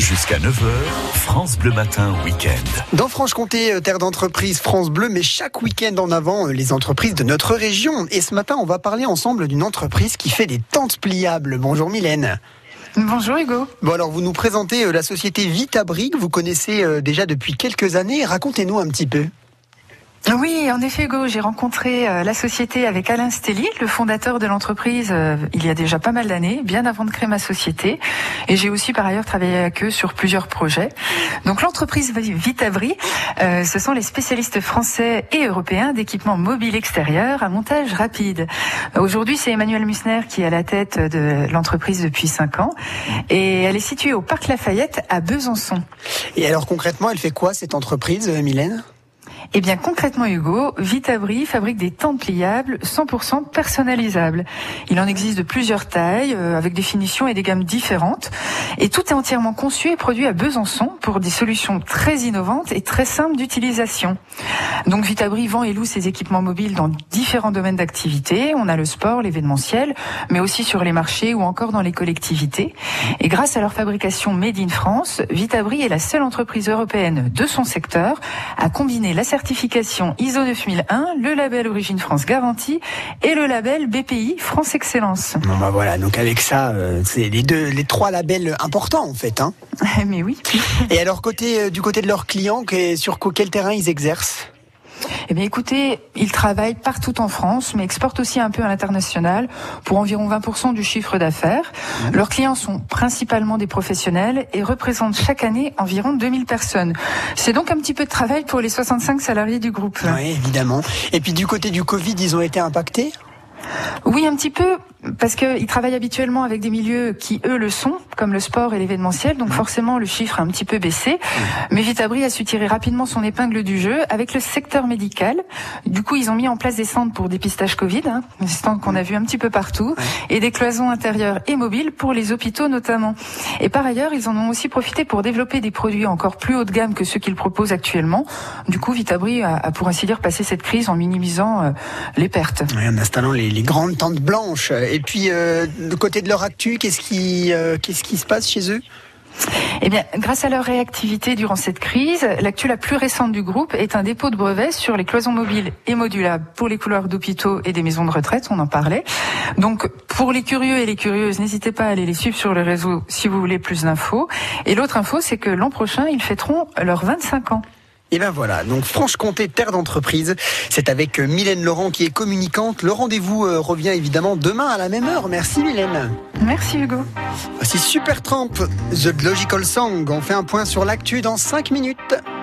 Jusqu'à 9h, France Bleu Matin Week-end. Dans Franche-Comté, terre d'entreprise France Bleu, mais chaque week-end en avant, les entreprises de notre région. Et ce matin, on va parler ensemble d'une entreprise qui fait des tentes pliables. Bonjour Mylène. Bonjour Hugo. Bon alors, vous nous présentez la société Vitabrique, vous connaissez déjà depuis quelques années. Racontez-nous un petit peu. Oui, en effet Hugo, j'ai rencontré la société avec Alain Stelly, le fondateur de l'entreprise, il y a déjà pas mal d'années, bien avant de créer ma société. Et j'ai aussi par ailleurs travaillé avec eux sur plusieurs projets. Donc l'entreprise Vitabrique, ce sont les spécialistes français et européens d'équipements mobiles extérieurs à montage rapide. Aujourd'hui, c'est Emmanuel Musner qui est à la tête de l'entreprise depuis 5 ans. Et elle est située au Parc Lafayette à Besançon. Et alors concrètement, elle fait quoi cette entreprise, Mylène ? Eh bien, concrètement, Hugo, Vitabrique fabrique des tentes pliables 100% personnalisables. Il en existe de plusieurs tailles, avec des finitions et des gammes différentes. Et tout est entièrement conçu et produit à Besançon pour des solutions très innovantes et très simples d'utilisation. Donc, Vitabrique vend et loue ses équipements mobiles dans différents domaines d'activité. On a le sport, l'événementiel, mais aussi sur les marchés ou encore dans les collectivités. Et grâce à leur fabrication Made in France, Vitabrique est la seule entreprise européenne de son secteur à combiner la certification ISO 9001, le label Origine France Garantie et le label BPI France Excellence. Bon bah voilà, donc avec ça, c'est les trois labels importants en fait. Hein. Mais oui. Et alors du côté de leurs clients, sur quel terrain ils exercent ? Eh bien, écoutez, ils travaillent partout en France, mais exportent aussi un peu à l'international pour environ 20% du chiffre d'affaires. Leurs clients sont principalement des professionnels et représentent chaque année environ 2000 personnes. C'est donc un petit peu de travail pour les 65 salariés du groupe. Oui, évidemment. Et puis du côté du Covid, ils ont été impactés ? Oui, un petit peu, parce qu'ils travaillent habituellement avec des milieux qui, eux, le sont, comme le sport et l'événementiel, donc forcément le chiffre a un petit peu baissé. Mais Vitabrique a su tirer rapidement son épingle du jeu avec le secteur médical. Du coup, ils ont mis en place des centres pour dépistage Covid, des stands qu'on a vus un petit peu partout, et des cloisons intérieures et mobiles pour les hôpitaux notamment. Et par ailleurs, ils en ont aussi profité pour développer des produits encore plus haut de gamme que ceux qu'ils proposent actuellement. Du coup, Vitabrique a pour ainsi dire passé cette crise en minimisant les pertes. Oui, en installant les grandes tentes blanches. Et puis, de côté de leur actu, qu'est-ce qui se passe chez eux ? Eh bien, grâce à leur réactivité durant cette crise, l'actu la plus récente du groupe est un dépôt de brevets sur les cloisons mobiles et modulables pour les couloirs d'hôpitaux et des maisons de retraite, on en parlait. Donc, pour les curieux et les curieuses, n'hésitez pas à aller les suivre sur le réseau si vous voulez plus d'infos. Et l'autre info, c'est que l'an prochain, ils fêteront leurs 25 ans. Et ben voilà, donc Franche-Comté, terre d'entreprise, c'est avec Mylène Laurent qui est communicante. Le rendez-vous revient évidemment demain à la même heure. Merci Mylène. Merci Hugo. Voici Supertramp, The Logical Song. On fait un point sur l'actu dans 5 minutes.